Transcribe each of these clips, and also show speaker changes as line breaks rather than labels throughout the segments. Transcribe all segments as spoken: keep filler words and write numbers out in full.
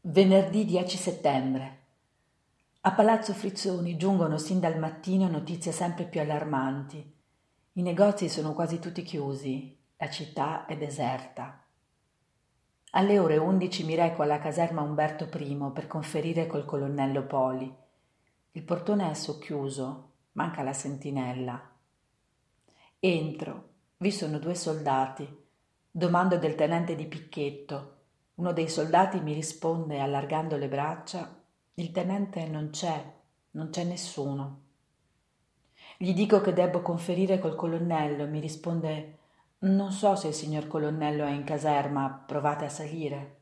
Venerdì dieci settembre. A Palazzo Frizzoni giungono sin dal mattino notizie sempre più allarmanti. I negozi sono quasi tutti chiusi, la città è deserta. Alle ore undici mi reco alla caserma Umberto I per conferire col colonnello Poli. Il portone è socchiuso, manca la sentinella. Entro, vi sono due soldati. Domando del tenente di picchetto. Uno dei soldati mi risponde allargando le braccia: il tenente non c'è, non c'è nessuno. Gli dico che debbo conferire col colonnello e mi risponde: non so se il signor colonnello è in caserma, provate a salire.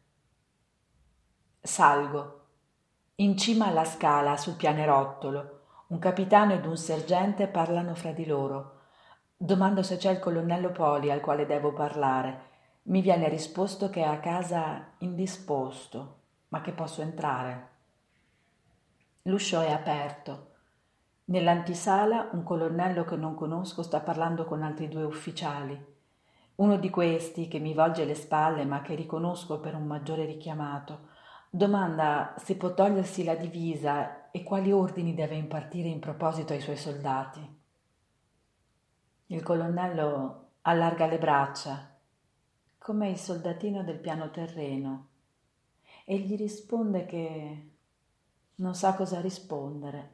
Salgo. In cima alla scala, sul pianerottolo, un capitano ed un sergente parlano fra di loro. Domando se c'è il colonnello Poli al quale devo parlare. Mi viene risposto che è a casa indisposto, ma che posso entrare. L'uscio è aperto. Nell'antisala un colonnello che non conosco sta parlando con altri due ufficiali. Uno di questi, che mi volge le spalle ma che riconosco per un maggiore richiamato, domanda se può togliersi la divisa e quali ordini deve impartire in proposito ai suoi soldati. Il colonnello allarga le braccia, come il soldatino del piano terreno, e gli risponde che non sa cosa rispondere.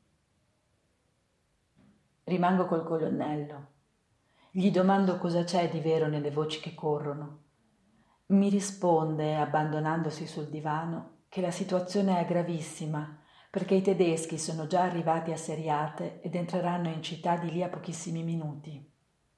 Rimango col colonnello. Gli domando cosa c'è di vero nelle voci che corrono. Mi risponde, abbandonandosi sul divano, che la situazione è gravissima perché i tedeschi sono già arrivati a Seriate ed entreranno in città di lì a pochissimi minuti.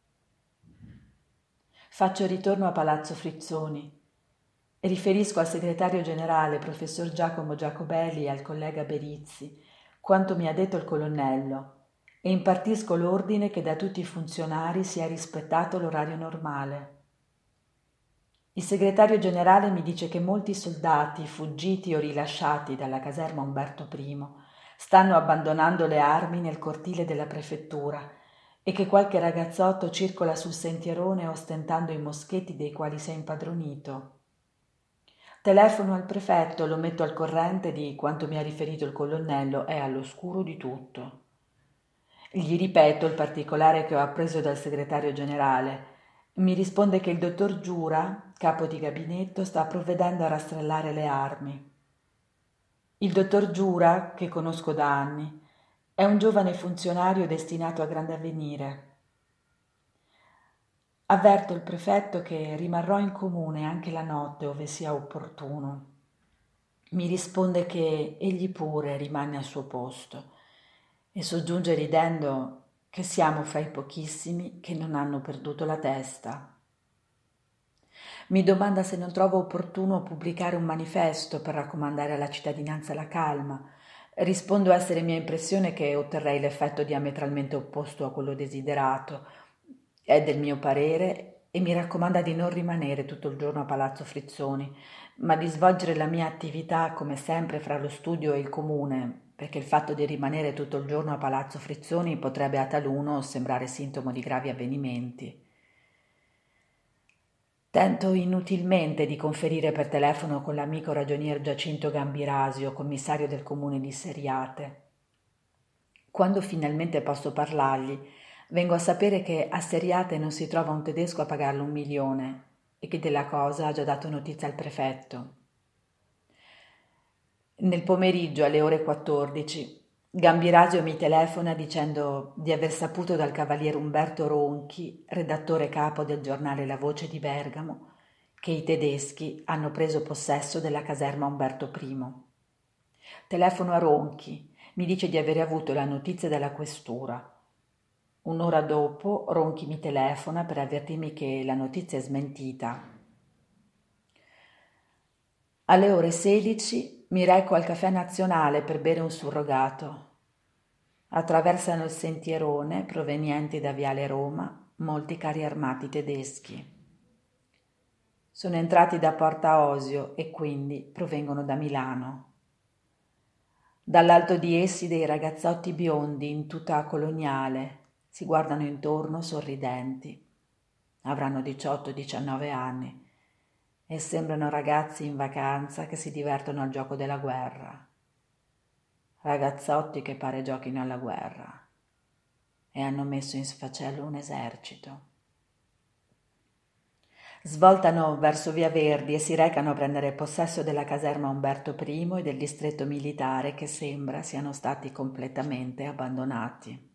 Faccio ritorno a Palazzo Frizzoni. Riferisco al segretario generale, professor Giacomo Giacobelli, e al collega Berizzi quanto mi ha detto il colonnello e impartisco l'ordine che da tutti i funzionari sia rispettato l'orario normale. Il segretario generale mi dice che molti soldati, fuggiti o rilasciati dalla caserma Umberto I, stanno abbandonando le armi nel cortile della prefettura e che qualche ragazzotto circola sul sentierone ostentando i moschetti dei quali si è impadronito. Telefono al prefetto, lo metto al corrente di quanto mi ha riferito il colonnello, è all'oscuro di tutto. Gli ripeto il particolare che ho appreso dal segretario generale. Mi risponde che il dottor Giura, capo di gabinetto, sta provvedendo a rastrellare le armi. Il dottor Giura, che conosco da anni, è un giovane funzionario destinato a grande avvenire. Avverto il prefetto che rimarrò in comune anche la notte ove sia opportuno. Mi risponde che egli pure rimane al suo posto e soggiunge ridendo che siamo fra i pochissimi che non hanno perduto la testa. Mi domanda se non trovo opportuno pubblicare un manifesto per raccomandare alla cittadinanza la calma. Rispondo essere mia impressione che otterrei l'effetto diametralmente opposto a quello desiderato. È del mio parere e mi raccomanda di non rimanere tutto il giorno a Palazzo Frizzoni, ma di svolgere la mia attività come sempre fra lo studio e il comune, perché il fatto di rimanere tutto il giorno a Palazzo Frizzoni potrebbe a taluno sembrare sintomo di gravi avvenimenti. Tento inutilmente di conferire per telefono con l'amico ragionier Giacinto Gambirasio, commissario del comune di Seriate. Quando finalmente posso parlargli, vengo a sapere che a Seriate non si trova un tedesco a pagarlo un milione e che della cosa ha già dato notizia al prefetto. Nel pomeriggio, alle ore quattordici, Gambirasio mi telefona dicendo di aver saputo dal cavaliere Umberto Ronchi, redattore capo del giornale La Voce di Bergamo, che i tedeschi hanno preso possesso della caserma Umberto I. Telefono a Ronchi, mi dice di avere avuto la notizia dalla questura. Un'ora dopo Ronchi mi telefona per avvertirmi che la notizia è smentita. Alle ore sedici mi reco al Caffè Nazionale per bere un surrogato. Attraversano il sentierone, provenienti da Viale Roma, molti carri armati tedeschi. Sono entrati da Porta Osio e quindi provengono da Milano. Dall'alto di essi dei ragazzotti biondi in tuta coloniale si guardano intorno sorridenti. Avranno diciotto diciannove anni e sembrano ragazzi in vacanza che si divertono al gioco della guerra. Ragazzotti che pare giochino alla guerra e hanno messo in sfacelo un esercito. Svoltano verso Via Verdi e si recano a prendere possesso della caserma Umberto I e del distretto militare che sembra siano stati completamente abbandonati.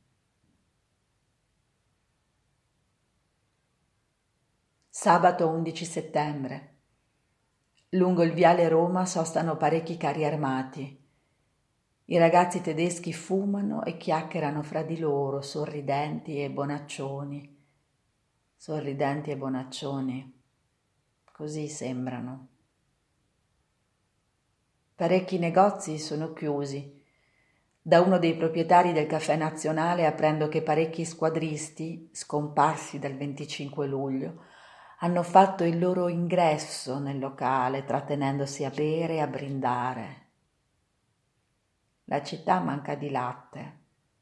Sabato undici settembre. Lungo il viale Roma sostano parecchi carri armati. I ragazzi tedeschi fumano e chiacchierano fra di loro, sorridenti e bonaccioni. Sorridenti e bonaccioni, così sembrano. Parecchi negozi sono chiusi. Da uno dei proprietari del Caffè Nazionale apprendo che parecchi squadristi, scomparsi dal venticinque luglio, hanno fatto il loro ingresso nel locale, trattenendosi a bere e a brindare. La città manca di latte.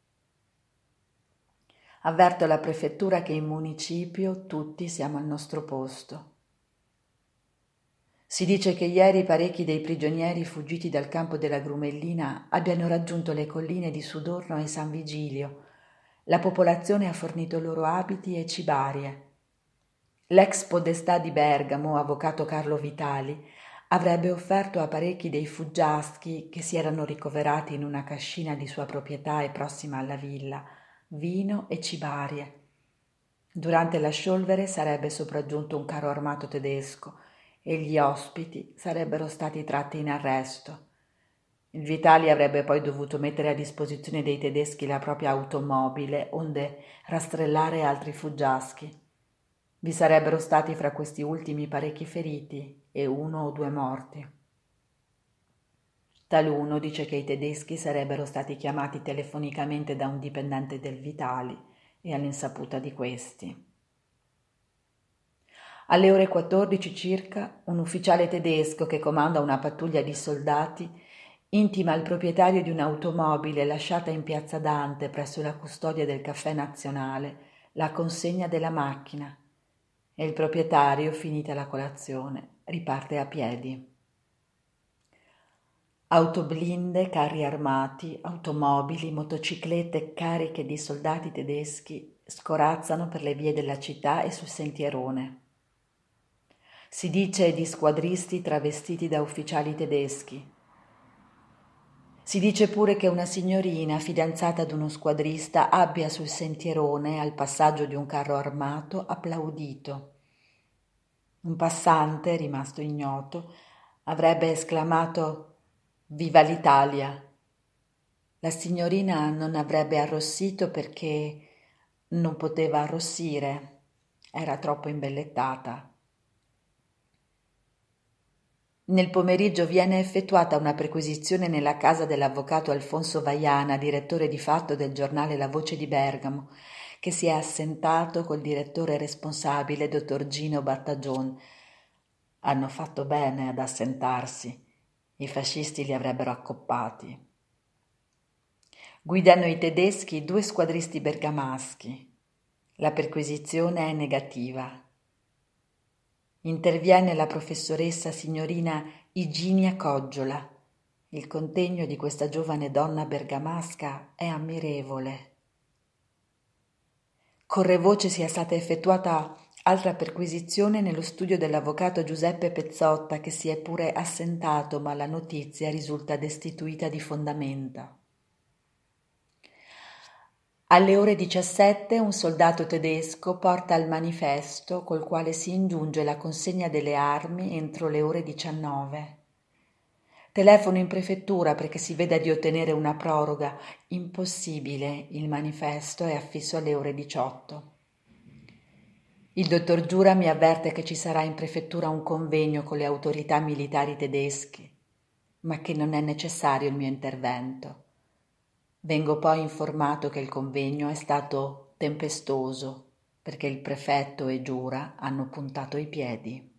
Avverto la prefettura che in municipio tutti siamo al nostro posto. Si dice che ieri parecchi dei prigionieri fuggiti dal campo della Grumellina abbiano raggiunto le colline di Sudorno e San Vigilio. La popolazione ha fornito loro abiti e cibarie. L'ex podestà di Bergamo, avvocato Carlo Vitali, avrebbe offerto a parecchi dei fuggiaschi che si erano ricoverati in una cascina di sua proprietà e prossima alla villa vino e cibarie. Durante la sciolvere sarebbe sopraggiunto un carro armato tedesco e gli ospiti sarebbero stati tratti in arresto. Il Vitali avrebbe poi dovuto mettere a disposizione dei tedeschi la propria automobile onde rastrellare altri fuggiaschi. Vi sarebbero stati fra questi ultimi parecchi feriti e uno o due morti. Taluno dice che i tedeschi sarebbero stati chiamati telefonicamente da un dipendente del Vitali e all'insaputa di questi. Alle ore quattordici circa, un ufficiale tedesco che comanda una pattuglia di soldati intima al proprietario di un'automobile lasciata in piazza Dante presso la custodia del Caffè Nazionale la consegna della macchina e il proprietario, finita la colazione, riparte a piedi. Autoblinde, carri armati, automobili, motociclette cariche di soldati tedeschi scorazzano per le vie della città e sul sentierone. Si dice di squadristi travestiti da ufficiali tedeschi. Si dice pure che una signorina, fidanzata ad uno squadrista, abbia sul sentierone, al passaggio di un carro armato, applaudito. Un passante, rimasto ignoto, avrebbe esclamato «Viva l'Italia!». La signorina non avrebbe arrossito perché non poteva arrossire, era troppo imbellettata. Nel pomeriggio viene effettuata una perquisizione nella casa dell'avvocato Alfonso Vaiana, direttore di fatto del giornale La Voce di Bergamo, che si è assentato col direttore responsabile, dottor Gino Battagion. Hanno fatto bene ad assentarsi, i fascisti li avrebbero accoppati. Guidano i tedeschi due squadristi bergamaschi. La perquisizione è negativa. Interviene la professoressa signorina Iginia Coggiola. Il contegno di questa giovane donna bergamasca è ammirevole. Corre voce sia stata effettuata altra perquisizione nello studio dell'avvocato Giuseppe Pezzotta, che si è pure assentato, ma la notizia risulta destituita di fondamenta. Alle ore diciassette un soldato tedesco porta il manifesto col quale si ingiunge la consegna delle armi entro le ore diciannove. Telefono in prefettura perché si veda di ottenere una proroga. Impossibile, il manifesto è affisso alle ore diciotto. Il dottor Giura mi avverte che ci sarà in prefettura un convegno con le autorità militari tedesche, ma che non è necessario il mio intervento. Vengo poi informato che il convegno è stato tempestoso perché il prefetto e Giura hanno puntato i piedi.